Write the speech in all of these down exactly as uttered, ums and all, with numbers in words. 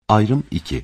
Ayrım iki.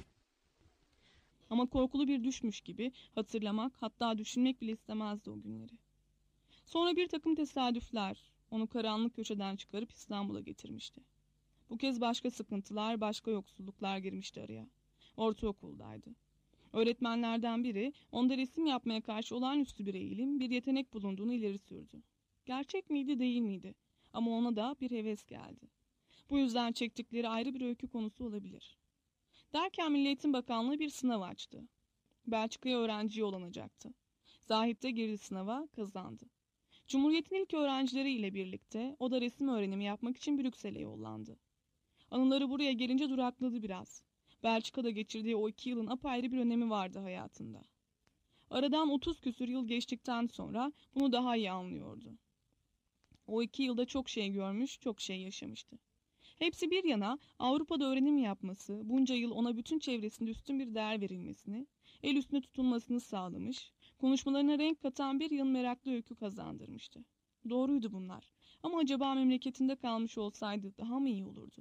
Ama korkulu bir düşmüş gibi hatırlamak, hatta düşünmek bile istemezdi o günleri. Sonra bir takım tesadüfler onu karanlık köşeden çıkarıp İstanbul'a getirmişti. Bu kez başka sıkıntılar, başka yoksulluklar girmişti araya. Ortaokuldaydı. Öğretmenlerden biri onda resim yapmaya karşı olağanüstü bir eğilim, bir yetenek bulunduğunu ileri sürdü. Gerçek miydi, değil miydi? Ama ona da bir heves geldi. Bu yüzden çektikleri ayrı bir öykü konusu olabilir. Derken Milli Eğitim Bakanlığı bir sınav açtı. Belçika'ya öğrenci yollanacaktı. Zahit de girdi sınava, kazandı. Cumhuriyet'in ilk öğrencileri ile birlikte o da resim öğrenimi yapmak için Brüksel'e yollandı. Anıları buraya gelince durakladı biraz. Belçika'da geçirdiği o iki yılın apayrı bir önemi vardı hayatında. Aradan otuz küsür yıl geçtikten sonra bunu daha iyi anlıyordu. O iki yılda çok şey görmüş, çok şey yaşamıştı. Hepsi bir yana Avrupa'da öğrenim yapması, bunca yıl ona bütün çevresinde üstün bir değer verilmesini, el üstüne tutulmasını sağlamış, konuşmalarına renk katan bir yıl meraklı öykü kazandırmıştı. Doğruydu bunlar. Ama acaba memleketinde kalmış olsaydı daha mı iyi olurdu?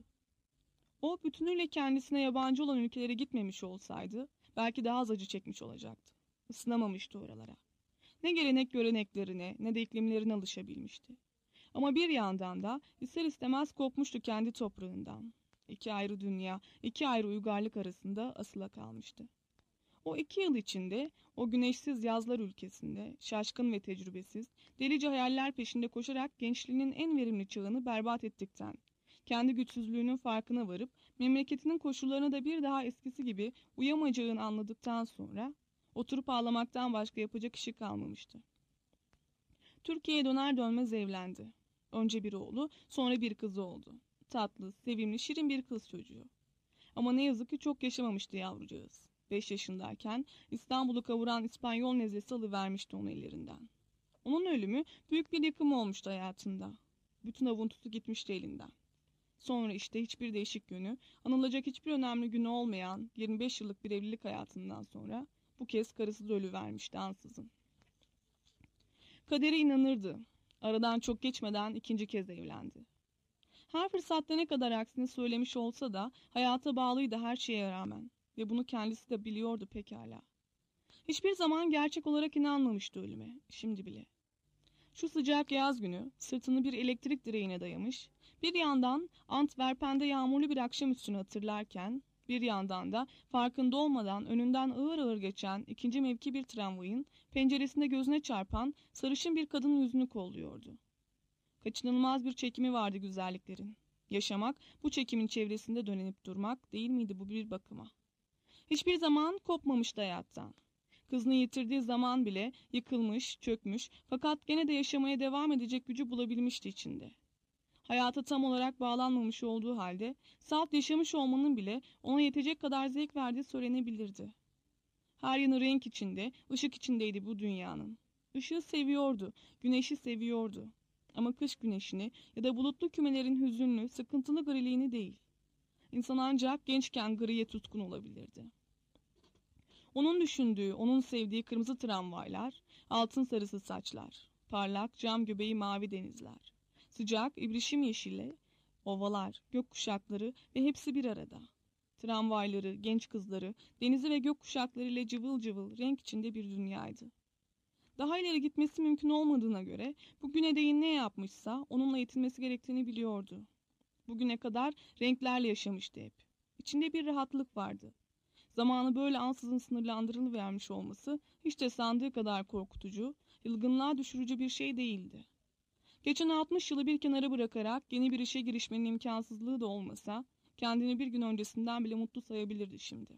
O bütünüyle kendisine yabancı olan ülkelere gitmemiş olsaydı belki daha az acı çekmiş olacaktı. Isınamamıştı oralara. Ne gelenek göreneklerine ne de iklimlerine alışabilmişti. Ama bir yandan da ister istemez kopmuştu kendi toprağından. İki ayrı dünya, iki ayrı uygarlık arasında asıla kalmıştı. O iki yıl içinde, o güneşsiz yazlar ülkesinde, şaşkın ve tecrübesiz, delice hayaller peşinde koşarak gençliğinin en verimli çağını berbat ettikten, kendi güçsüzlüğünün farkına varıp, memleketinin koşullarına da bir daha eskisi gibi uyamayacağını anladıktan sonra, oturup ağlamaktan başka yapacak işi kalmamıştı. Türkiye'ye döner dönmez evlendi. Önce bir oğlu, sonra bir kızı oldu. Tatlı, sevimli, şirin bir kız çocuğu. Ama ne yazık ki çok yaşamamıştı yavrucağız. Beş yaşındayken İstanbul'u kavuran İspanyol nezlesi alıvermişti onu ellerinden. Onun ölümü büyük bir yıkım olmuştu hayatında. Bütün avuntusu gitmişti elinden. Sonra işte hiçbir değişik yönü, anılacak hiçbir önemli günü olmayan yirmi beş yıllık bir evlilik hayatından sonra bu kez karısı da ölüvermişti ansızın. Kadere inanırdı. Aradan çok geçmeden ikinci kez evlendi. Her fırsatta ne kadar aksini söylemiş olsa da hayata bağlıydı her şeye rağmen ve bunu kendisi de biliyordu pekala. Hiçbir zaman gerçek olarak inanmamıştı ölüme, şimdi bile. Şu sıcak yaz günü sırtını bir elektrik direğine dayamış, bir yandan Antwerpen'de yağmurlu bir akşamüstünü hatırlarken, bir yandan da farkında olmadan önünden ağır ağır geçen ikinci mevki bir tramvayın penceresinde gözüne çarpan sarışın bir kadının yüzünü kolluyordu. Kaçınılmaz bir çekimi vardı güzelliklerin. Yaşamak, bu çekimin çevresinde dönenip durmak değil miydi bu bir bakıma? Hiçbir zaman kopmamıştı hayattan. Kızını yitirdiği zaman bile yıkılmış, çökmüş fakat gene de yaşamaya devam edecek gücü bulabilmişti içinde. Hayata tam olarak bağlanmamış olduğu halde salt yaşamış olmanın bile ona yetecek kadar zevk verdiği söylenebilirdi. Her yanı renk içinde, ışık içindeydi bu dünyanın. Işığı seviyordu, güneşi seviyordu. Ama kış güneşini ya da bulutlu kümelerin hüzünlü, sıkıntılı griliğini değil. İnsan ancak gençken griye tutkun olabilirdi. Onun düşündüğü, onun sevdiği kırmızı tramvaylar, altın sarısı saçlar, parlak cam göbeği mavi denizler, sıcak ibrişim yeşili, ovalar, gökkuşakları ve hepsi bir arada. Tramvayları, genç kızları, denizi ve gökkuşaklarıyla cıvıl cıvıl renk içinde bir dünyaydı. Daha ileri gitmesi mümkün olmadığına göre bugüne değin ne yapmışsa onunla yetinmesi gerektiğini biliyordu. Bugüne kadar renklerle yaşamıştı hep. İçinde bir rahatlık vardı. Zamanı böyle ansızın sınırlandırılıvermiş olması hiç de sandığı kadar korkutucu, yılgınlığa düşürücü bir şey değildi. Geçen altmış yılı bir kenara bırakarak yeni bir işe girişmenin imkansızlığı da olmasa, kendini bir gün öncesinden bile mutlu sayabilirdi şimdi.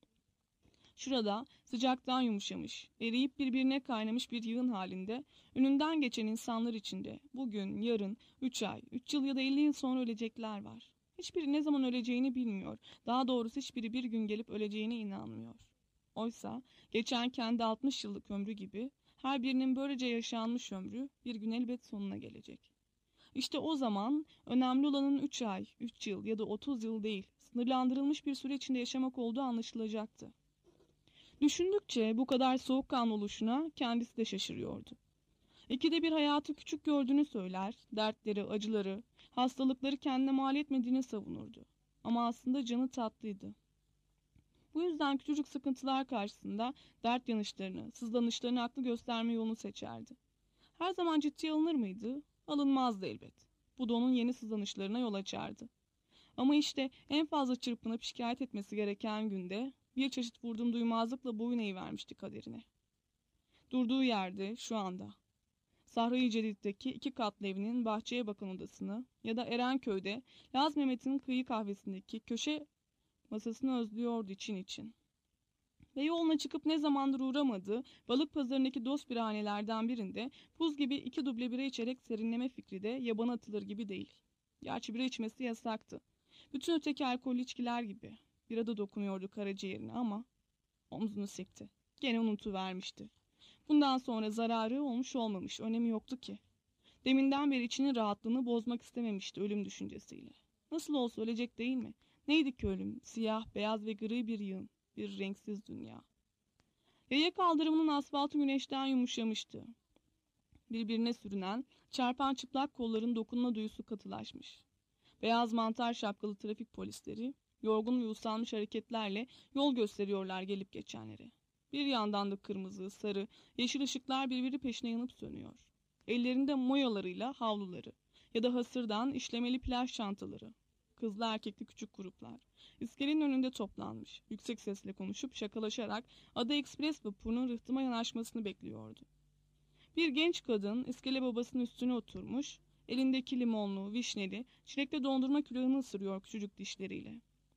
Şurada sıcaktan yumuşamış, eriyip birbirine kaynamış bir yığın halinde, önünden geçen insanlar içinde bugün, yarın, üç ay, üç yıl ya da elli yıl sonra ölecekler var. Hiçbiri ne zaman öleceğini bilmiyor, daha doğrusu hiçbiri bir gün gelip öleceğine inanmıyor. Oysa geçen kendi altmış yıllık ömrü gibi, her birinin böylece yaşanmış ömrü bir gün elbet sonuna gelecek. İşte o zaman önemli olanın üç ay, üç yıl ya da otuz yıl değil, sınırlandırılmış bir süre içinde yaşamak olduğu anlaşılacaktı. Düşündükçe bu kadar soğukkanlı oluşuna kendisi de şaşırıyordu. İkide bir hayatı küçük gördüğünü söyler, dertleri, acıları, hastalıkları kendine mal etmediğini savunurdu. Ama aslında canı tatlıydı. Bu yüzden küçücük sıkıntılar karşısında dert yanışlarını, sızlanışlarını haklı gösterme yolunu seçerdi. Her zaman ciddiye alınır mıydı? Alınmazdı elbet. Bu da onun yeni sızlanışlarına yol açardı. Ama işte en fazla çırpınıp şikayet etmesi gereken günde bir çeşit vurdum duymazlıkla boyun eğivermişti kaderine. Durduğu yerde şu anda Sahra-i Cedid'deki iki katlı evinin bahçeye bakan odasını ya da Erenköy'de Laz Mehmet'in kıyı kahvesindeki köşe masasını özlüyordu için için. Ve yoluna çıkıp ne zamandır uğramadığı balık pazarındaki dost birhanelerden birinde buz gibi iki duble bira içerek serinleme fikri de yabana atılır gibi değil. Gerçi bira içmesi yasaktı. Bütün öteki alkollü içkiler gibi. Bira da dokunuyordu karaciğerine ama omzunu sikti. Gene unutuvermişti. Bundan sonra zararı olmuş olmamış, önemi yoktu ki. Deminden beri içinin rahatlığını bozmak istememişti ölüm düşüncesiyle. Nasıl olsa ölecek değil mi? Neydi ki ölüm? Siyah, beyaz ve gri bir yığın, bir renksiz dünya. Yaya kaldırımının asfaltı güneşten yumuşamıştı. Birbirine sürünen, çarpan çıplak kolların dokunma duyusu katılaşmış. Beyaz mantar şapkalı trafik polisleri, yorgun ve usanmış hareketlerle yol gösteriyorlar gelip geçenlere. Bir yandan da kırmızı, sarı, yeşil ışıklar birbiri peşine yanıp sönüyor. Ellerinde moyalarıyla havluları ya da hasırdan işlemeli plaj çantaları. Kızlı erkekli küçük gruplar. İskelenin önünde toplanmış, yüksek sesle konuşup şakalaşarak Ada Ekspres vapurunun rıhtıma yanaşmasını bekliyordu. Bir genç kadın iskele babasının üstüne oturmuş, elindeki limonlu, vişneli, çilekli dondurma külahını ısırıyor küçücük dişleriyle.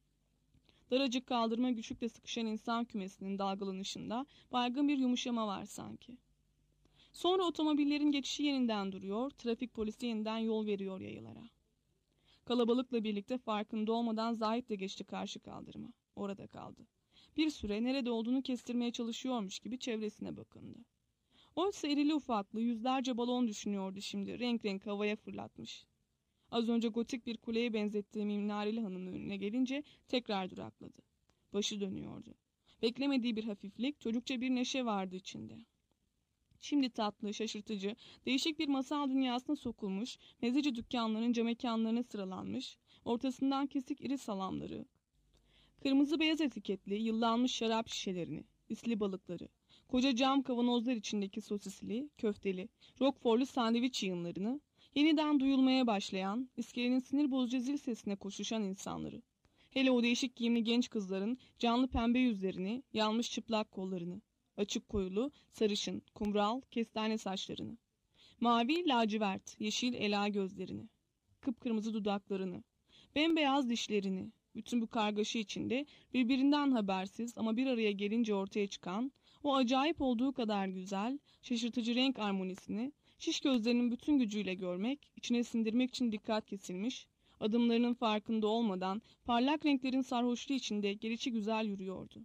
Daracık kaldırma güçlükle sıkışan insan kümesinin dalgalanışında baygın bir yumuşama var sanki. Sonra otomobillerin geçişi yeniden duruyor, trafik polisi yeniden yol veriyor yayalara. Kalabalıkla birlikte farkında olmadan Zahit de geçti karşı kaldırıma. Orada kaldı. Bir süre nerede olduğunu kestirmeye çalışıyormuş gibi çevresine bakındı. Oysa irili ufaklı yüzlerce balon düşünüyordu şimdi, renk renk havaya fırlatmış. Az önce gotik bir kuleye benzettiği minareli hanımın önüne gelince tekrar durakladı. Başı dönüyordu. Beklemediği bir hafiflik, çocukça bir neşe vardı içinde. Şimdi tatlı, şaşırtıcı, değişik bir masal dünyasına sokulmuş, mezeci dükkanların camekanlarına sıralanmış, ortasından kesik iri salamları, kırmızı beyaz etiketli, yıllanmış şarap şişelerini, isli balıkları, koca cam kavanozlar içindeki sosisli, köfteli, rokforlu sandviç yığınlarını, yeniden duyulmaya başlayan, iskelenin sinir bozucu zil sesine koşuşan insanları, hele o değişik giyimli genç kızların canlı pembe yüzlerini, yanmış çıplak kollarını, açık koyulu, sarışın, kumral, kestane saçlarını, mavi, lacivert, yeşil ela gözlerini, kıpkırmızı dudaklarını, bembeyaz dişlerini, bütün bu kargaşa içinde birbirinden habersiz ama bir araya gelince ortaya çıkan, o acayip olduğu kadar güzel, şaşırtıcı renk armonisini, şiş gözlerinin bütün gücüyle görmek, içine sindirmek için dikkat kesilmiş, adımlarının farkında olmadan parlak renklerin sarhoşluğu içinde gelişi güzel yürüyordu.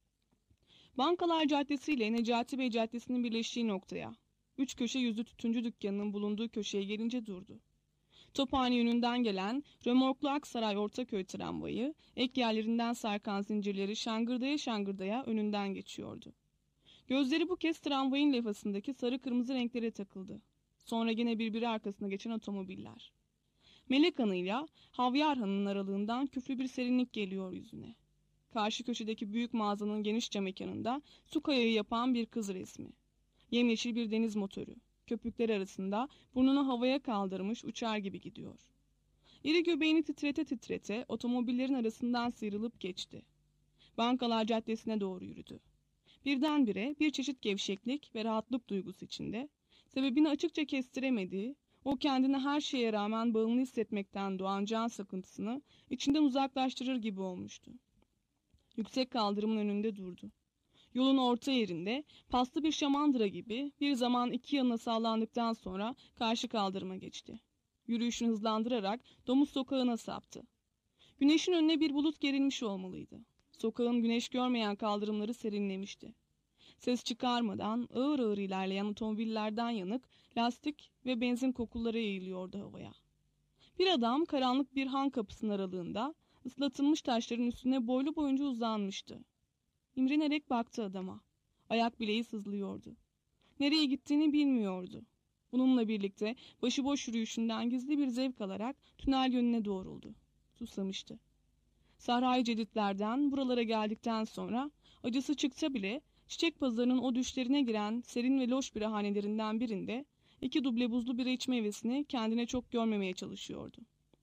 Bankalar Caddesi ile Necati Bey Caddesi'nin birleştiği noktaya, üç köşe yüzlü tütüncü dükkanının bulunduğu köşeye gelince durdu. Tophane yönünden gelen römorklu Aksaray Ortaköy tramvayı, ek yerlerinden sarkan zincirleri şangırdaya şangırdaya önünden geçiyordu. Gözleri bu kez tramvayın levhasındaki sarı kırmızı renklere takıldı. Sonra yine birbiri arkasına geçen otomobiller. Melek Hanı'yla Havyar Hanı'nın aralığından küflü bir serinlik geliyor yüzüne. Karşı köşedeki büyük mağazanın geniş cam mekanında su kayağı yapan bir kız resmi. Yemyeşil bir deniz motoru. Köpükler arasında burnunu havaya kaldırmış uçar gibi gidiyor. İri göbeğini titrete titrete otomobillerin arasından sıyrılıp geçti. Bankalar Caddesi'ne doğru yürüdü. Birdenbire bir çeşit gevşeklik ve rahatlık duygusu içinde, sebebini açıkça kestiremediği, o kendini her şeye rağmen bağımlı hissetmekten doğan can sakıntısını içinden uzaklaştırır gibi olmuştu. Yüksek kaldırımın önünde durdu. Yolun orta yerinde paslı bir şamandıra gibi bir zaman iki yanına sallandıktan sonra karşı kaldırıma geçti. Yürüyüşünü hızlandırarak Domuz Sokağı'na saptı. Güneşin önüne bir bulut gerilmiş olmalıydı. Sokağın güneş görmeyen kaldırımları serinlemişti. Ses çıkarmadan ağır ağır ilerleyen otomobillerden yanık, lastik ve benzin kokuları yayılıyordu havaya. Bir adam karanlık bir han kapısının aralığında ıslatılmış taşların üstüne boylu boyunca uzanmıştı. İmrenerek baktı adama. Ayak bileği sızlıyordu. Nereye gittiğini bilmiyordu. Bununla birlikte başıboş yürüyüşünden gizli bir zevk alarak tünel yönüne doğruldu. Susamıştı. Sahra-i Cedidler'den buralara geldikten sonra acısı çıksa bile çiçek pazarının o düşlerine giren serin ve loş birahanelerinden birinde iki duble buzlu bira içme hevesini kendine çok görmemeye çalışıyordu.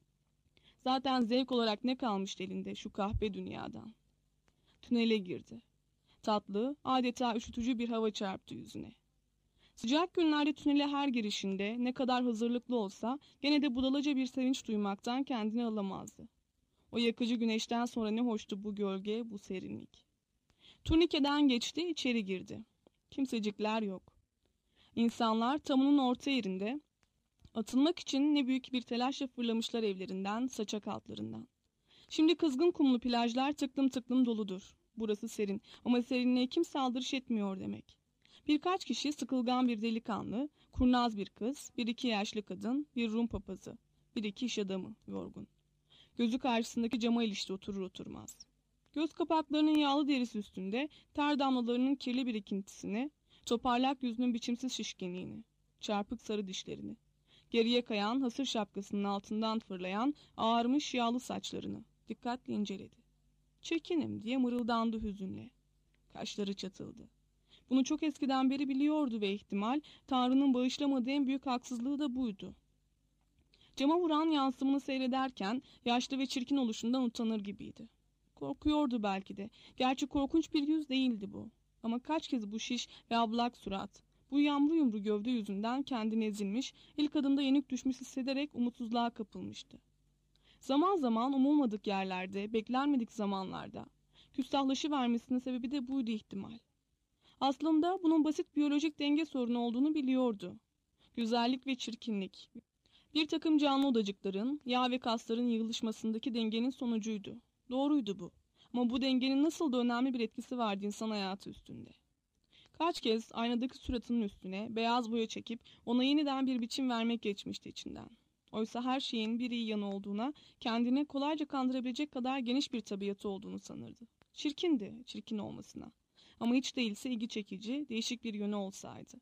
Zaten zevk olarak ne kalmıştı elinde şu kahpe dünyadan? Tünele girdi. Tatlı, adeta üşütücü bir hava çarptı yüzüne. Sıcak günlerde tünele her girişinde ne kadar hazırlıklı olsa gene de budalaca bir sevinç duymaktan kendini alamazdı. O yakıcı güneşten sonra ne hoştu bu gölge, bu serinlik. Turnikeden geçti, içeri girdi. Kimsecikler yok. İnsanlar tamının orta yerinde, atılmak için ne büyük bir telaşla fırlamışlar evlerinden, saçak altlarından. Şimdi kızgın kumlu plajlar tıklım tıklım doludur. Burası serin ama serinliğe kimse aldırış etmiyor demek. Birkaç kişi sıkılgan bir delikanlı, kurnaz bir kız, bir iki yaşlı kadın, bir Rum papazı, bir iki iş adamı yorgun. Gözü karşısındaki cama ilişti oturur oturmaz. Göz kapaklarının yağlı derisi üstünde ter damlalarının kirli birikintisini, toparlak yüzünün biçimsiz şişkinliğini, çarpık sarı dişlerini, geriye kayan hasır şapkasının altından fırlayan ağarmış yağlı saçlarını dikkatle inceledi. Çirkinim diye mırıldandı hüzünle. Kaşları çatıldı. Bunu çok eskiden beri biliyordu ve ihtimal Tanrı'nın bağışlamadığı en büyük haksızlığı da buydu. Cama vuran yansımını seyrederken yaşlı ve çirkin oluşundan utanır gibiydi. Korkuyordu belki de. Gerçi korkunç bir yüz değildi bu. Ama kaç kez bu şiş ve ablak surat, bu yamru yumru gövde yüzünden kendini ezilmiş, ilk adımda yenik düşmüş hissederek umutsuzluğa kapılmıştı. Zaman zaman umulmadık yerlerde, beklenmedik zamanlarda küstahlaşıvermesinin sebebi de buydu ihtimal. Aslında bunun basit biyolojik denge sorunu olduğunu biliyordu. Güzellik ve çirkinlik, bir takım canlı odacıkların, yağ ve kasların yığılışmasındaki dengenin sonucuydu. Doğruydu bu. Ama bu dengenin nasıl da önemli bir etkisi vardı insan hayatı üstünde. Kaç kez aynadaki suratının üstüne beyaz boya çekip ona yeniden bir biçim vermek geçmişti içinden. Oysa her şeyin bir iyi yanı olduğuna, kendine kolayca kandırabilecek kadar geniş bir tabiatı olduğunu sanırdı. Çirkindi, çirkin olmasına. Ama hiç değilse ilgi çekici, değişik bir yönü olsaydı.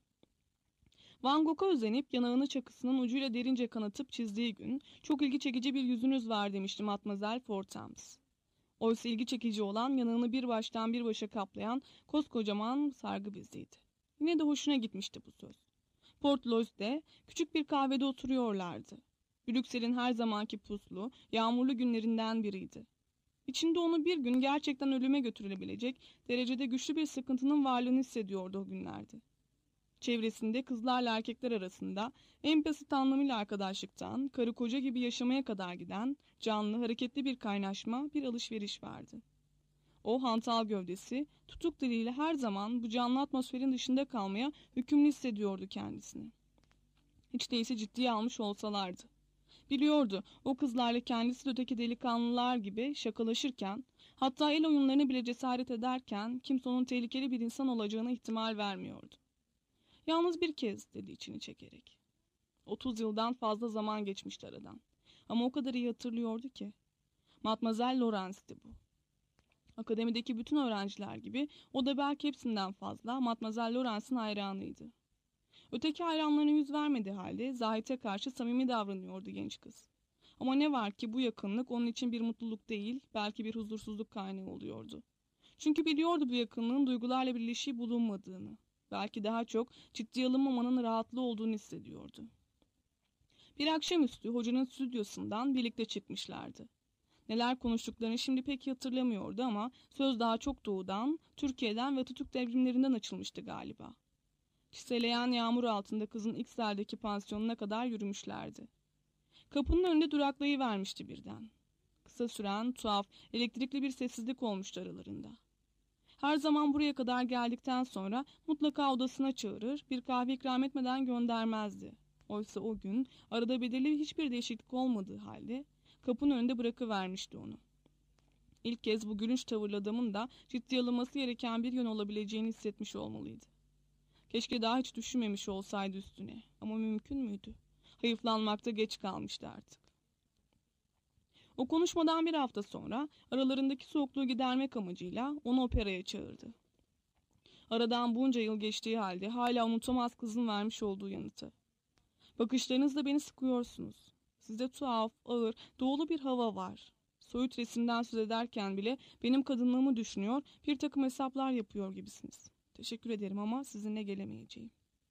Van Gogh'a özenip yanağını çakısının ucuyla derince kanatıp çizdiği gün çok ilgi çekici bir yüzünüz var demişti Mademoiselle Fortams. Oysa ilgi çekici olan yanağını bir baştan bir başa kaplayan koskocaman sargı beziydi. Yine de hoşuna gitmişti bu söz. Portloiz'de küçük bir kahvede oturuyorlardı. Brüksel'in her zamanki puslu, yağmurlu günlerinden biriydi. İçinde onu bir gün gerçekten ölüme götürülebilecek derecede güçlü bir sıkıntının varlığını hissediyordu o günlerde. Çevresinde kızlarla erkekler arasında en basit anlamıyla arkadaşlıktan, karı koca gibi yaşamaya kadar giden, canlı, hareketli bir kaynaşma, bir alışveriş vardı. O hantal gövdesi, tutuk diliyle her zaman bu canlı atmosferin dışında kalmaya hükümlü hissediyordu kendisini. Hiç değilse ciddiye almış olsalardı. Biliyordu, o kızlarla kendisi de öteki delikanlılar gibi şakalaşırken, hatta el oyunlarını bile cesaret ederken kimse onun tehlikeli bir insan olacağına ihtimal vermiyordu. Yalnız bir kez dedi içini çekerek. Otuz yıldan fazla zaman geçmişti aradan. Ama o kadar iyi hatırlıyordu ki. Mademoiselle Laurence'ti bu. Akademideki bütün öğrenciler gibi o da belki hepsinden fazla Mademoiselle Laurence'ın hayranıydı. Öteki hayranlarına yüz vermediği halde Zahit'e karşı samimi davranıyordu genç kız. Ama ne var ki bu yakınlık onun için bir mutluluk değil, belki bir huzursuzluk kaynağı oluyordu. Çünkü biliyordu bu yakınlığın duygularla birleşiği bulunmadığını. Belki daha çok ciddiye alınmamanın rahatlığı olduğunu hissediyordu. Bir akşamüstü hocanın stüdyosundan birlikte çıkmışlardı. Neler konuştuklarını şimdi pek hatırlamıyordu ama söz daha çok doğudan, Türkiye'den ve Atatürk devrimlerinden açılmıştı galiba. Çiseleyen yağmur altında kızın İksel'deki pansiyonuna kadar yürümüşlerdi. Kapının önünde duraklayıvermişti birden. Kısa süren, tuhaf, elektrikli bir sessizlik olmuştu aralarında. Her zaman buraya kadar geldikten sonra mutlaka odasına çağırır, bir kahve ikram etmeden göndermezdi. Oysa o gün arada belirli hiçbir değişiklik olmadığı halde kapının önünde bırakıvermişti onu. İlk kez bu gülünç tavırlı adamın da ciddiye alınması gereken bir yön olabileceğini hissetmiş olmalıydı. Keşke daha hiç düşünmemiş olsaydı üstüne. Ama mümkün müydü? Hayıflanmakta geç kalmıştı artık. O konuşmadan bir hafta sonra aralarındaki soğukluğu gidermek amacıyla onu operaya çağırdı. Aradan bunca yıl geçtiği halde hala unutamaz kızın vermiş olduğu yanıtı. Bakışlarınızla beni sıkıyorsunuz. Sizde tuhaf, ağır, doğulu bir hava var. soyut resimden söz ederken bile benim kadınlığımı düşünüyor, bir takım hesaplar yapıyor gibisiniz. Teşekkür ederim ama sizinle gelemeyeceğim.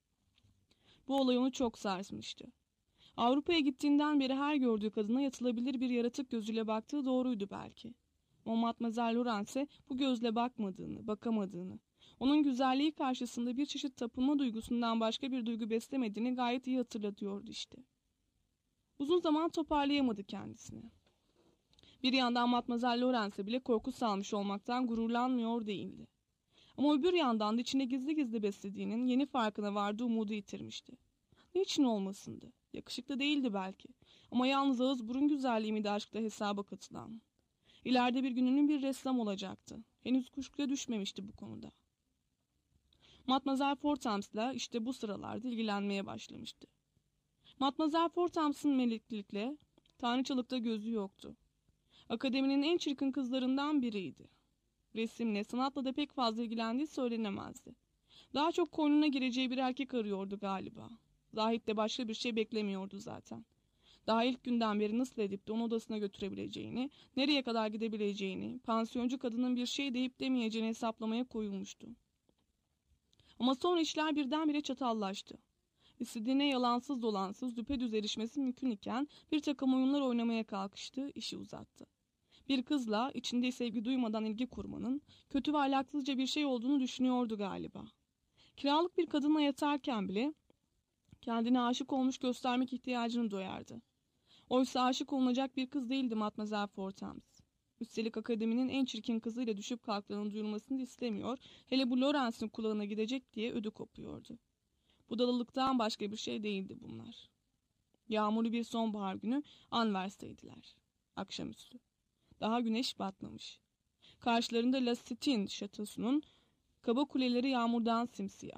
Bu olay onu çok sarsmıştı. Avrupa'ya gittiğinden beri her gördüğü kadına yatılabilir bir yaratık gözüyle baktığı doğruydu belki. Ama Mademoiselle Laurence bu gözle bakmadığını, bakamadığını, onun güzelliği karşısında bir çeşit tapınma duygusundan başka bir duygu beslemediğini gayet iyi hatırlatıyordu işte. Uzun zaman toparlayamadı kendisini. Bir yandan Mademoiselle Laurence bile korku salmış olmaktan gururlanmıyor değildi. Ama öbür yandan da içinde gizli gizli beslediğinin yeni farkına vardığı umudu yitirmişti. Niçin olmasındı? Yakışıklı değildi belki. Ama yalnız ağız burun güzelliği miydi aşkta hesaba katılan? İleride bir gününün bir ressam olacaktı. Henüz kuşkuya düşmemişti bu konuda. Mademoiselle Fortams'la işte bu sıralarda ilgilenmeye başlamıştı. Mademoiselle Fortams'ın meleklikle, tanrıçalıkta gözü yoktu. Akademinin en çirkin kızlarından biriydi. Resimle, sanatla da pek fazla ilgilendiği söylenemezdi. Daha çok koynuna gireceği bir erkek arıyordu galiba. Zahit de başka bir şey beklemiyordu zaten. Daha ilk günden beri nasıl edip de onu odasına götürebileceğini, nereye kadar gidebileceğini, pansiyoncu kadının bir şey deyip demeyeceğini hesaplamaya koyulmuştu. Ama sonra işler birdenbire çatallaştı. İstediğine yalansız dolansız düpedüz erişmesi mümkün iken bir takım oyunlar oynamaya kalkıştı, işi uzattı. Bir kızla içinde sevgi duymadan ilgi kurmanın kötü ve ahlaksızca bir şey olduğunu düşünüyordu galiba. Kiralık bir kadınla yatarken bile kendine aşık olmuş göstermek ihtiyacını duyardı. Oysa aşık olunacak bir kız değildi Mademoiselle Fortams. Üstelik akademinin en çirkin kızıyla düşüp kalktığının duyulmasını istemiyor, hele bu Lawrence'ın kulağına gidecek diye ödü kopuyordu. Budalalıktan başka bir şey değildi bunlar. Yağmurlu bir sonbahar günü Anvers'teydiler. Akşamüstü. Daha güneş batmamış. Karşılarında La Sitine şatosunun kaba kuleleri yağmurdan simsiyah.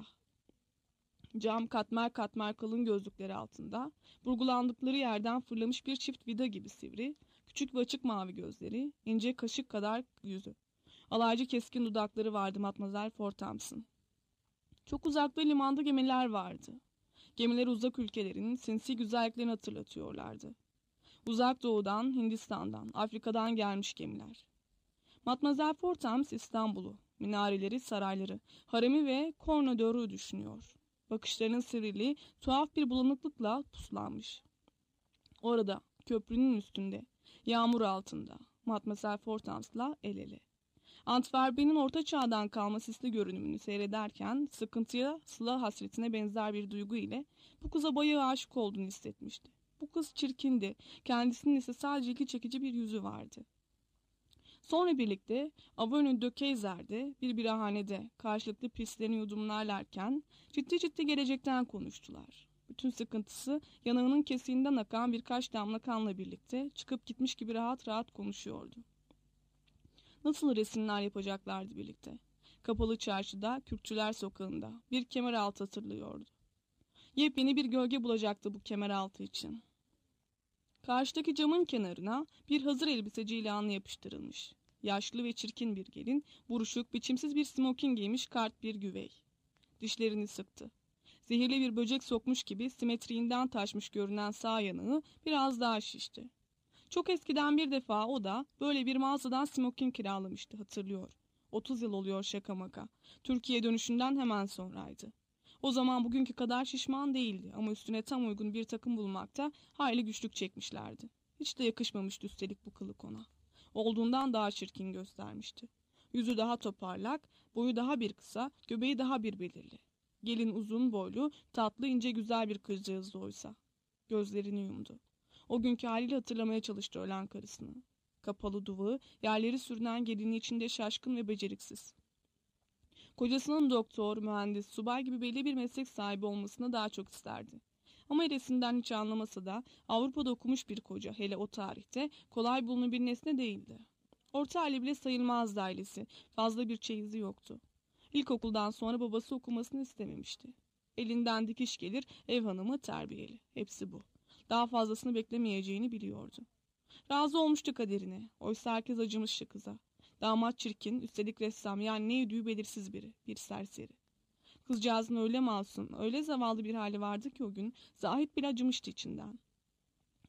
Cam katmer katmer kalın gözlükleri altında, burgulandıkları yerden fırlamış bir çift vida gibi sivri, küçük ve açık mavi gözleri, ince kaşık kadar yüzü. Alaycı keskin dudakları vardı Mademoiselle Fortams'ın. Çok uzakta limanda gemiler vardı. Gemiler uzak ülkelerin sinsi güzelliklerini hatırlatıyorlardı. Uzak doğudan, Hindistan'dan, Afrika'dan gelmiş gemiler. Mademoiselle Fortams İstanbul'u, minareleri, sarayları, haremi ve Cornador'u düşünüyor. Bakışlarının sivrilliği tuhaf bir bulanıklıkla puslanmış. Orada, köprünün üstünde, yağmur altında, Mademoiselle Fortams'la el ele. Antwerp'in orta çağdan kalma sisli görünümünü seyrederken sıkıntıya, sıla hasretine benzer bir duygu ile bu kıza bayağı aşık olduğunu hissetmişti. Bu kız çirkindi, kendisinin ise sadece ilgi çekici bir yüzü vardı. Sonra birlikte Avenue de Kaiser'de bir birahanede karşılıklı pislerini yudumlarlarken ciddi ciddi gelecekten konuştular. Bütün sıkıntısı yanağının kesiğinden akan birkaç damla kanla birlikte çıkıp gitmiş gibi rahat rahat konuşuyordu. Nasıl resimler yapacaklardı birlikte. Kapalı çarşıda, Kürkçüler sokağında bir kemeraltı hatırlıyordu. Yepyeni bir gölge bulacaktı bu kemeraltı için. Karşıdaki camın kenarına bir hazır elbiseci ilanı yapıştırılmış. Yaşlı ve çirkin bir gelin, buruşuk, biçimsiz bir smokin giymiş kart bir güvey. Dişlerini sıktı. Zehirli bir böcek sokmuş gibi simetriğinden taşmış görünen sağ yanığı biraz daha şişti. Çok eskiden bir defa o da böyle bir mağazadan smokin kiralamıştı, hatırlıyor. Otuz yıl oluyor şaka maka. Türkiye dönüşünden hemen sonraydı. O zaman bugünkü kadar şişman değildi ama üstüne tam uygun bir takım bulmakta hayli güçlük çekmişlerdi. Hiç de yakışmamıştı üstelik bu kılık ona. Olduğundan daha çirkin göstermişti. Yüzü daha toparlak, boyu daha bir kısa, göbeği daha bir belirli. Gelin uzun boylu, tatlı ince güzel bir kızcağızdı oysa. Gözlerini yumdu. O günkü haliyle hatırlamaya çalıştı ölen karısını. Kapalı duvağı, yerleri sürünen gelini içinde şaşkın ve beceriksiz. Kocasının doktor, mühendis, subay gibi belli bir meslek sahibi olmasını daha çok isterdi. Ama eresinden hiç anlamasa da Avrupa'da okumuş bir koca, hele o tarihte kolay bulunur bir nesne değildi. Orta hali bile sayılmazdı ailesi, fazla bir çeyizi yoktu. İlkokuldan sonra babası okumasını istememişti. Elinden dikiş gelir, ev hanımı terbiyeli, hepsi bu. Daha fazlasını beklemeyeceğini biliyordu. Razı olmuştu kaderine, oysa herkes acımıştı kıza. Damat çirkin, üstelik ressam, yani ne yediği belirsiz biri, bir serseri. Kızcağızın öyle masum, öyle zavallı bir hali vardı ki o gün, Zahit bile acımıştı içinden.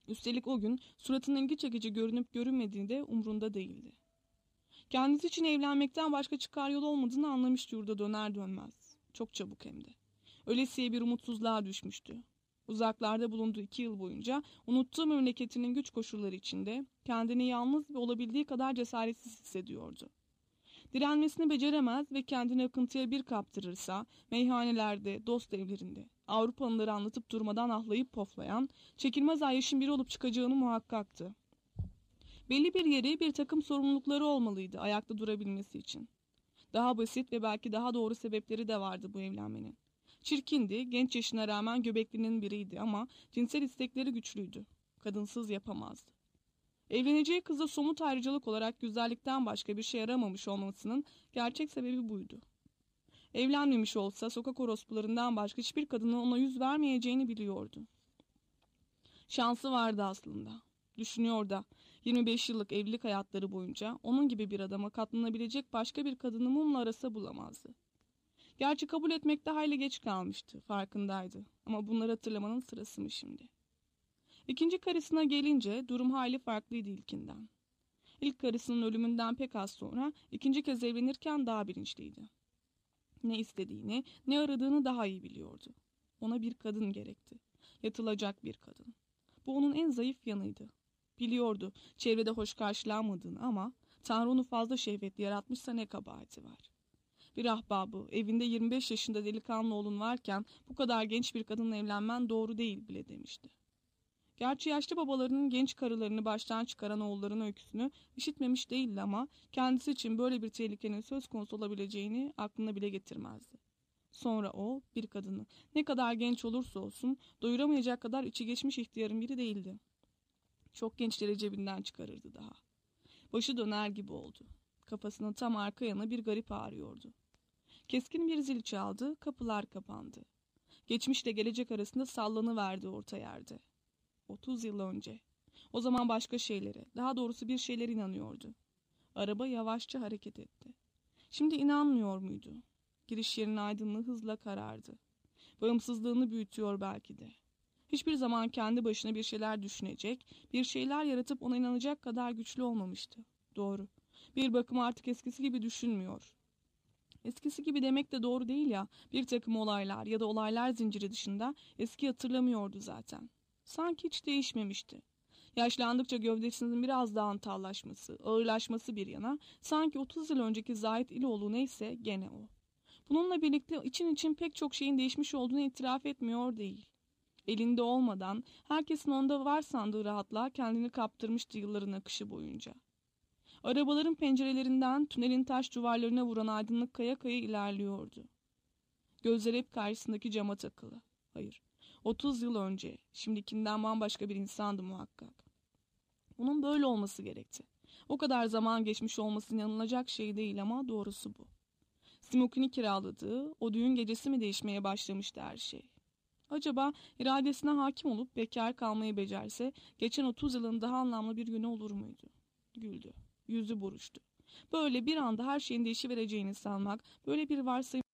Üstelik o gün suratının ilgi çekici görünüp görünmediği de umrunda değildi. Kendisi için evlenmekten başka çıkar yol olmadığını anlamıştı yurda döner dönmez. Çok çabuk hem de. Ölesiye bir umutsuzluğa düşmüştü. Uzaklarda bulunduğu iki yıl boyunca unuttuğu memleketinin güç koşulları içinde kendini yalnız ve olabildiği kadar cesaretsiz hissediyordu. Direnmesini beceremez ve kendini akıntıya bir kaptırırsa meyhanelerde, dost evlerinde Avrupalıları anlatıp durmadan ahlayıp poflayan, çekilmez ayeşin biri olup çıkacağını muhakkaktı. Belli bir yeri, bir takım sorumlulukları olmalıydı ayakta durabilmesi için. Daha basit ve belki daha doğru sebepleri de vardı bu evlenmenin. Çirkindi, genç yaşına rağmen göbeklinin biriydi ama cinsel istekleri güçlüydü. Kadınsız yapamazdı. Evleneceği kızda somut ayrıcalık olarak güzellikten başka bir şey aramamış olmasının gerçek sebebi buydu. Evlenmemiş olsa sokak orospularından başka hiçbir kadının ona yüz vermeyeceğini biliyordu. Şansı vardı aslında. Düşünüyor da yirmi beş yıllık evlilik hayatları boyunca onun gibi bir adama katlanabilecek başka bir kadını mumla arasa bulamazdı. Gerçi kabul etmekte hayli geç kalmıştı, farkındaydı. Ama bunları hatırlamanın sırası mı şimdi? İkinci karısına gelince durum hayli farklıydı ilkinden. İlk karısının ölümünden pek az sonra ikinci kez evlenirken daha bilinçliydi. Ne istediğini, ne aradığını daha iyi biliyordu. Ona bir kadın gerekti. Yatılacak bir kadın. Bu onun en zayıf yanıydı. Biliyordu çevrede hoş karşılanmadığını ama Tanrı onu fazla şehvetli yaratmışsa ne kabahati var. Bir ahbabı, evinde yirmi beş yaşında delikanlı oğlun varken bu kadar genç bir kadınla evlenmen doğru değil bile demişti. Gerçi yaşlı babalarının genç karılarını baştan çıkaran oğulların öyküsünü işitmemiş değildi ama kendisi için böyle bir tehlikenin söz konusu olabileceğini aklına bile getirmezdi. Sonra o bir kadını ne kadar genç olursa olsun doyuramayacak kadar içi geçmiş ihtiyarın biri değildi. Çok gençleri cebinden çıkarırdı daha. Başı döner gibi oldu. Kafasının tam arka yanı bir garip ağrıyordu. Keskin bir zil çaldı, kapılar kapandı. Geçmişle gelecek arasında sallanıverdi orta yerde. Otuz yıl önce. O zaman başka şeylere, daha doğrusu bir şeylere inanıyordu. Araba yavaşça hareket etti. Şimdi inanmıyor muydu? Giriş yerinin aydınlığı hızla karardı. Bağımsızlığını büyütüyor belki de. Hiçbir zaman kendi başına bir şeyler düşünecek, bir şeyler yaratıp ona inanacak kadar güçlü olmamıştı. Doğru. Bir bakıma artık eskisi gibi düşünmüyor. Eskisi gibi demek de doğru değil ya, bir takım olaylar ya da olaylar zinciri dışında eski hatırlamıyordu zaten. Sanki hiç değişmemişti. Yaşlandıkça gövdesinin biraz daha antallaşması, ağırlaşması bir yana, sanki otuz yıl önceki Zahit İloğlu neyse gene o. Bununla birlikte için için pek çok şeyin değişmiş olduğunu itiraf etmiyor değil. Elinde olmadan, herkesin onda var sandığı rahatlığa kendini kaptırmıştı yılların akışı boyunca. Arabaların pencerelerinden tünelin taş duvarlarına vuran aydınlık kaya kaya ilerliyordu. Gözler hep karşısındaki cama takılı. Hayır, otuz yıl önce, şimdikinden bambaşka bir insandı muhakkak. Onun böyle olması gerekti. O kadar zaman geçmiş olması inanılacak şey değil ama doğrusu bu. Simokini kiraladığı, o düğün gecesi mi değişmeye başlamıştı her şey? Acaba iradesine hakim olup bekar kalmayı becerse, geçen otuz yılın daha anlamlı bir günü olur muydu? Güldü. Yüzü buruştu. Böyle bir anda her şeyin değişivereceğini sanmak, böyle bir varsayım